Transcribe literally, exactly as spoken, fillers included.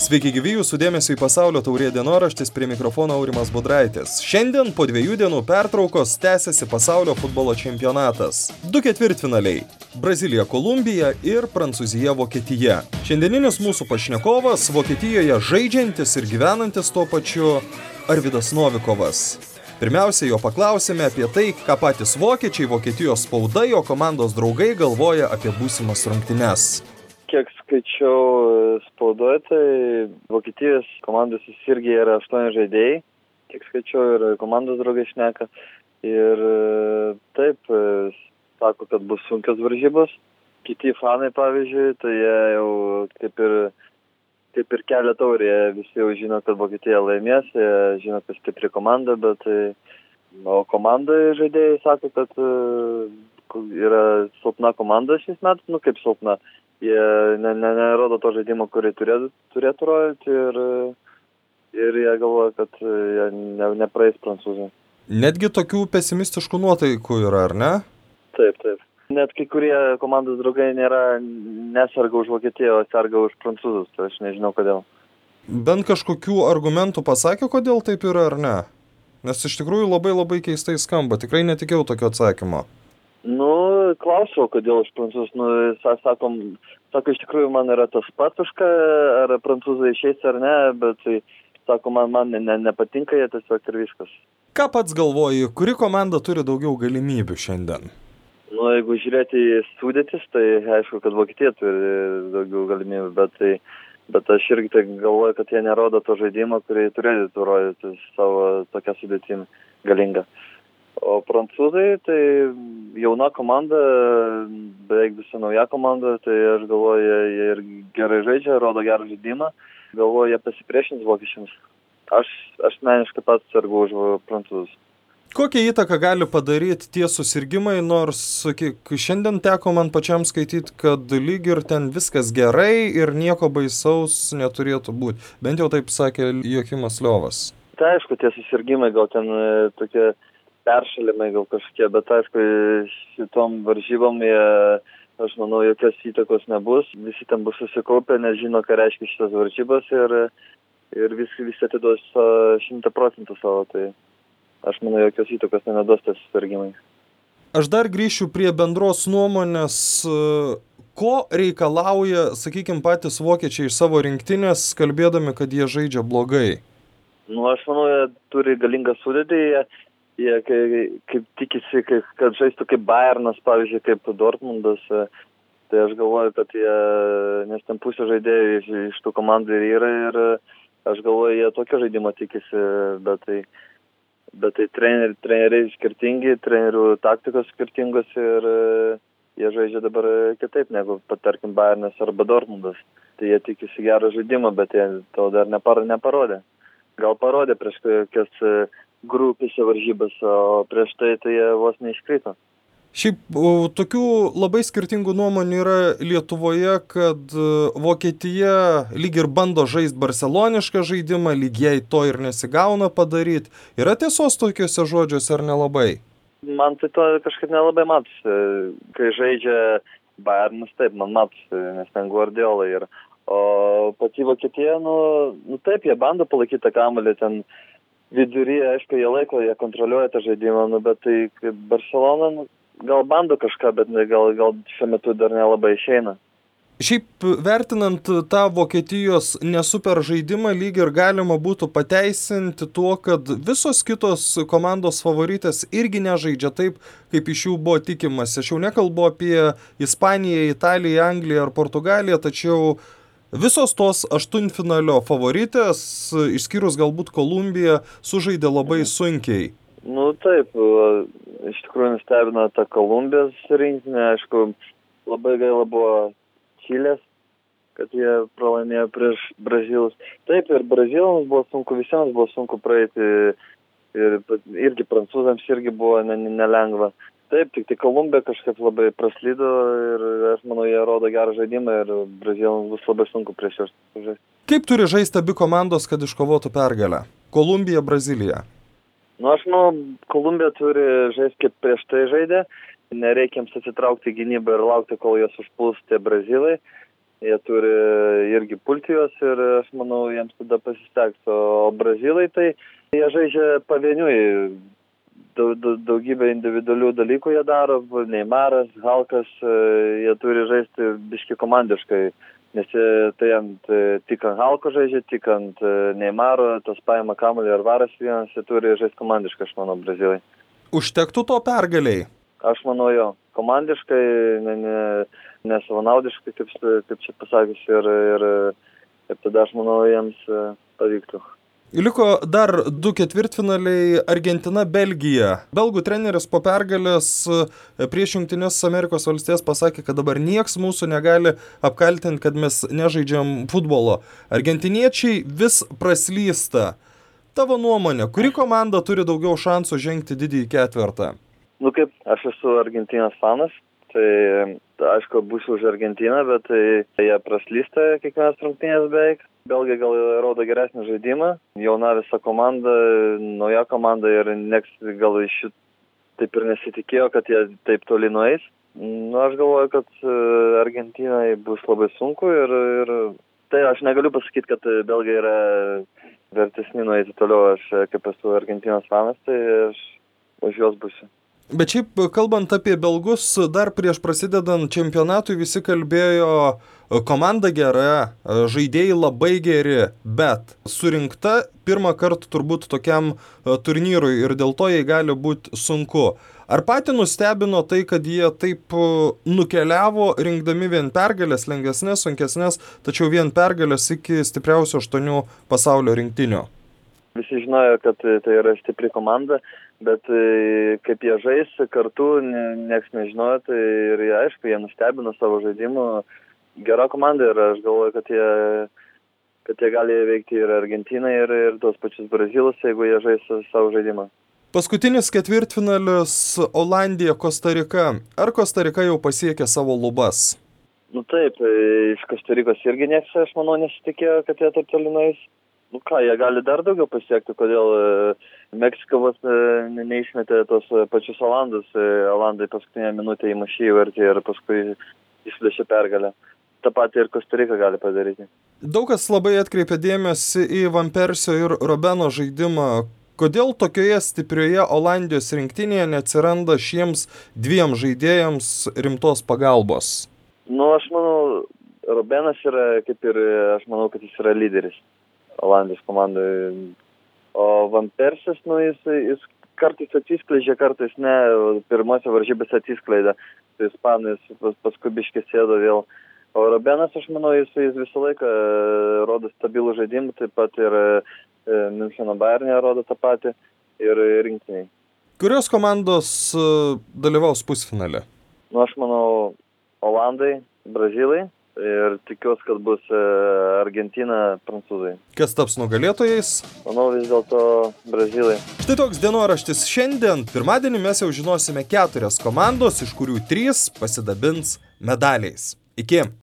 Sveiki gyvi, jūsų dėmesio į pasaulio taurė dienoraštis, prie mikrofono Aurimas Budraitis. Šiandien po dviejų dienų pertraukos tęsiasi pasaulio futbolo čempionatas. Du ketvirtfinaliai – Brazilija Kolumbija ir Prancūzija Vokietija. Šiandieninis mūsų pašnekovas – Vokietijoje žaidžiantis ir gyvenantis tuo pačiu Arvydas Novikovas. Pirmiausia, jo paklausėme apie tai, ką patys vokiečiai, Vokietijos spauda, jo komandos draugai galvoja apie būsimas rungtynes. Kiek skaičiau spaudoje, tai Vokietijos komandos irgi yra aštuoni žaidėjai. Kiek skaičiau ir komandos draugai šneka. Ir taip, sako, kad bus sunkios varžybos. Kiti fanai, pavyzdžiui, tai jie jau kaip ir, kaip ir kelia taurę. Visi jau žino, kad Vokietija laimės, jie žino, kad stipri komanda, bet o komandai žaidėjai sako, kad yra silpna komanda šiais metais, nu kaip silpna. Jie nerodo to žaidimo, kurį turėtų, turėtų rodyti ir, ir jie galvoja, kad jie ne, nepraeis prancūzai. Netgi tokių pesimistiškų nuotaikų yra, ar ne? Taip, taip. Net kai kurie komandos draugai nėra, nesarga už Vokietiją, o sarga už prancūzus, tai aš nežinau kodėl. Bent kažkokių argumentų pasakė, kodėl taip yra, ar ne? Nes iš tikrųjų labai labai keistai skamba, tikrai netikėjau tokio atsakymo. Nu, klausiau, kodėl iš prancūzų, nu, sakom, sako, iš tikrųjų man yra tas pats už ką, ar prancūzai išeis ar ne, bet, tai, sako, man, man ne, nepatinka jie tiesiog ir viskas. Ką pats galvoji, kuri komanda turi daugiau galimybių šiandien? Nu, jeigu žiūrėti į sudėtis, tai aišku, kad Vokietija turi daugiau galimybių, bet, tai, bet aš irgi tai galvoju, kad jie nerodo to žaidimo, kurį turėtų rodyti savo tokią sudėtimą galingą. O prancūzai, tai jauna komanda, beveik visa nauja komanda, tai aš galvoju, jie, jie ir gerai žaidžia, rodo gerą žaidimą. Galvoju, jie pasipriešins vokiečiams. Aš, aš meniškai pats sargu už prancūzus. Kokią įtaką gali padaryti tie susirgimai, nors kiek šiandien teko man pačiam skaityti, kad lyg ir ten viskas gerai ir nieko baisaus neturėtų būti. Bent jau taip sakė Joachimas Liovas. Tai aišku, tie susirgimai gal ten tokie peršalimai gal kažkokie, bet aišku, šitom varžybom jie, aš manau, jokios įtakos nebus. Visi ten bus susikaupę, nes žino, ką reiškia šitas varžybos ir, ir visi, visi atiduos šimtą procentų savo, tai aš manau, jokios įtakos neduos tas susirgimai. Aš dar grįšiu prie bendros nuomonės, ko reikalauja, sakykime, patys vokiečiai iš savo rinktinės, kalbėdami, kad jie žaidžia blogai. Nu, aš manau, jie turi galingą sudėtį, jie Jie kaip tikisi, kad žaistų kaip Bayernas, pavyzdžiui, kaip Dortmundas, tai aš galvoju, kad jie, nes ten pusė žaidėjų iš, iš tų komandų ir yra ir aš galvoju, jie tokio žaidimo tikisi, bet tai, bet tai treneriai, treneriai skirtingi, trenerių taktikos skirtingos ir jie žaidžia dabar kitaip negu, tarkim, Bayernas arba Dortmundas. Tai jie tikisi gerą žaidimą, bet jie to dar nepar, neparodė. Gal parodė prieš kokias grupėse varžybas, o prieš tai tai jie vos neiškrito. Šiaip tokių labai skirtingų nuomonių yra Lietuvoje, kad Vokietija lyg ir bando žaisti barcelonišką žaidimą, lyg jai to ir nesigauna padaryti. Yra tiesos tokiuose žodžiuose ar nelabai? Man tai to kažkaip nelabai matosi. Kai žaidžia Bayernas, taip, man matosi, nes ten Guardiola yra. O pati Vokietija, nu, nu taip, jie bando palaikyti tą kamuolį ten vidury, aišku, jie laiko, jie kontroliuoja tą žaidimą, nu, bet tai kaip Barcelona, nu, gal bando kažką, bet gal, gal šiuo metu dar nelabai išeina. Šiaip vertinant tą Vokietijos nesuper žaidimą, lyg ir galima būtų pateisinti tuo, kad visos kitos komandos favoritės irgi nežaidžia taip, kaip iš jų buvo tikimasi. Aš jau nekalbu apie Ispaniją, Italiją, Angliją ar Portugaliją, tačiau visos tos aštuntfinalio favoritės, išskyrus galbūt Kolumbiją, sužaidė labai sunkiai. Nu taip, iš tikrųjų nustebino ta Kolumbijos rinktinė, aišku, labai gaila buvo Čilės, kad jie pralaimėjo prieš Brazilus. Taip, ir Brazilams buvo sunku, visiems buvo sunku praeiti, ir irgi prancūzams irgi buvo nelengva. Taip, tik tai Kolumbija kažkaip labai praslydo ir aš manau, jie rodo gerą žaidimą ir Brazilams bus labai sunku prieš juos žaisti. Kaip turi žaisti abi komandos, kad iškovotų pergalę? Kolumbija, Brazilija. Nu, aš manau, Kolumbija turi žaisti kaip prieš tai žaidė. Nereikia jiems atsitraukti gynybą ir laukti, kol juos užpuls tie Brazilai. jie turi irgi pulti juos ir aš manau, jiems tada pasiseks. O brazilai tai jie žaidžia pavieniui, daugybę individualių dalykų jie daro, Neymaras, Halkas, jie turi žaisti biški komandiškai, nes tai ant, tik ant Halko žaidžia, tik ant Neymaro, tas paima kamuolį ar varas vienas, jie turi žaisti komandiškai, aš manau, brazilai. Užtektų to pergaliai? Aš manau, jo. Komandiškai, ne, ne, nesavanaudiškai, kaip, kaip čia pasakius, ir, ir, ir tada aš manau, jiems pavyktų. Liko dar du ketvirtfinaliai Argentina-Belgija. Belgų treneris po pergalės prieš Jungtines Amerikos valstijas pasakė, kad dabar nieks mūsų negali apkaltinti, kad mes nežaidžiam futbolo. Argentiniečiai vis praslysta. Tavo nuomonė, kuri komanda turi daugiau šansų žengti didįjį ketvertą? Nu kaip, aš esu Argentinos fanas, tai aišku, būsiu už Argentiną, bet tai jie praslysta kiekvienas rungtynės beveik. Belgai gal rodo geresnį žaidimą, jauna visa komanda, nauja komanda ir nieks gal iš jų taip ir nesitikėjo, kad jie taip toli nueis. Nu, aš galvoju, kad Argentinai bus labai sunku ir, ir tai aš negaliu pasakyti, kad Belgai yra vertesni nueiti toliau, aš kaip esu Argentinos fanas, tai aš už juos būsiu. Bet šiaip, kalbant apie belgus, dar prieš prasidedant čempionatui visi kalbėjo, komanda gera, žaidėjai labai geri, bet surinkta pirmą kartą turbūt tokiam turnyrui ir dėl to jai gali būti sunku. Ar patį nustebino tai, kad jie taip nukeliavo, rinkdami vien pergalės, lengvesnės, sunkesnės, tačiau vien pergalės iki stipriausių aštuonių pasaulio rinktinių? Visi žinojo, kad tai yra stipri komanda, bet kaip jie žais kartu, nieks nežinojo, tai ir jie, aišku, jie nustebino savo žaidimu. Gera komanda ir aš galvoju, kad jie, kad jie gali veikti ir Argentiną, ir, ir tos pačius Brazilus, jeigu jie žais savo žaidimą. Paskutinis ketvirtfinalis Olandija, Kosta-Rika. Ar Kosta-Rika jau pasiekė savo lubas? Nu taip, iš Kosta-Rikos irgi nieks, aš manau, nesitikėjo, kad jie taip toli nueis. Nu ką, jie gali dar daugiau pasiekti, kodėl Meksika vos neišmetė tos pačius Olandus. Olandai paskutinę minutę įmušė įvartį ir paskui išplėšė pergalę. Ta pati ir Kosta-Rika gali padaryti. Daug kas labai atkreipė dėmesį į Van Persio ir Robeno žaidimą. Kodėl tokioje stiprioje Olandijos rinktinėje neatsiranda šiems dviem žaidėjams rimtos pagalbos? Nu, aš manau, Robenas yra kaip ir, aš manau, kad jis yra lyderis Olandijos komandai. O Van Persis, nu, jis, jis kartais atsiskleidžia, kartais ne. Pirmose varžybėse atsiskleidė. Tai ispanai pas, paskui biškį sėdo vėl. O Robenas, aš manau, jis, jis visą laiką rodo stabilų žaidimą, taip pat ir Müncheno Bayerne rodo tą patį ir rinktiniai. Kurios komandos dalyvaus pusfinale? Nu, aš manau, Olandai, Brazilai. Ir tikiuosi, kad bus Argentina, prancūzai. Kas taps nugalėtojais? Manau, vis dėlto Brazilai. Štai toks dienoraštis šiandien. Pirmadienį mes jau žinosime keturias komandos, iš kurių trys pasidabins medaliais. Iki!